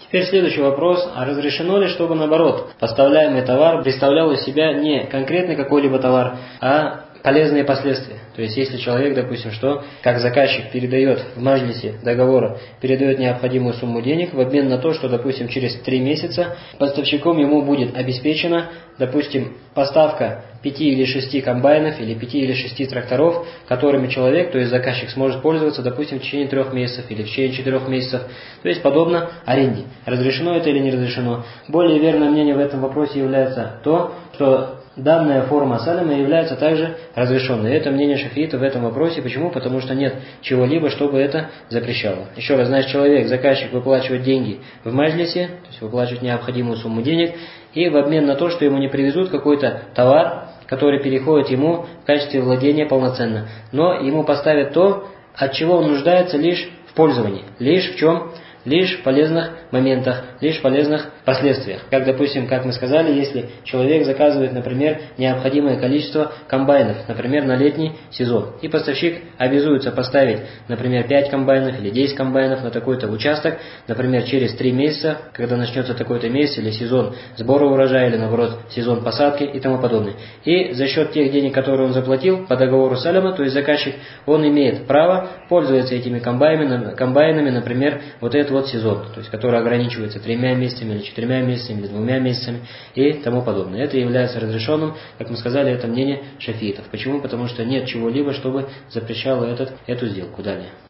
Теперь следующий вопрос. А разрешено ли, чтобы наоборот поставляемый товар представлял из себя не конкретный какой-либо товар, а полезные последствия? То есть, если человек, допустим, что как заказчик передает в маджлисе договора, передает необходимую сумму денег в обмен на то, что, допустим, через 3 месяца поставщиком ему будет обеспечена, допустим, поставка 5 или 6 комбайнов или 5 или 6 тракторов, которыми человек, то есть заказчик, сможет пользоваться, допустим, в течение 3 месяцев или в течение 4 месяцев. То есть, подобно аренде. Разрешено это или не разрешено? Более верное мнение в этом вопросе является то, что данная форма саляма является также разрешенной. Это мнение шафиитов в этом вопросе. Почему? Потому что нет чего-либо, чтобы это запрещало. Еще раз, значит, человек, заказчик, выплачивает деньги в маджлисе, то есть выплачивает необходимую сумму денег, и в обмен на то, что ему не привезут какой-то товар, который переходит ему в качестве владения полноценно, но ему поставят то, от чего он нуждается лишь в пользовании. Лишь в чем? Лишь в полезных моментах, лишь в полезных последствиях. Как, допустим, как мы сказали, если человек заказывает, например, необходимое количество комбайнов, например, на летний сезон, и поставщик обязуется поставить, например, 5 комбайнов или 10 комбайнов на такой-то участок, например, через 3 месяца, когда начнется такой-то месяц, или сезон сбора урожая, или, наоборот, сезон посадки и тому подобное. И за счет тех денег, которые он заплатил по договору саляма, то есть заказчик, он имеет право пользоваться этими комбайнами, например, вот этот вот сезон, то есть который ограничивается 3 месяцами или 4 месяцами или 2 месяцами и тому подобное. Это является разрешенным, как мы сказали, это мнение шафиитов. Почему? Потому что нет чего-либо, чтобы запрещало эту сделку. Далее.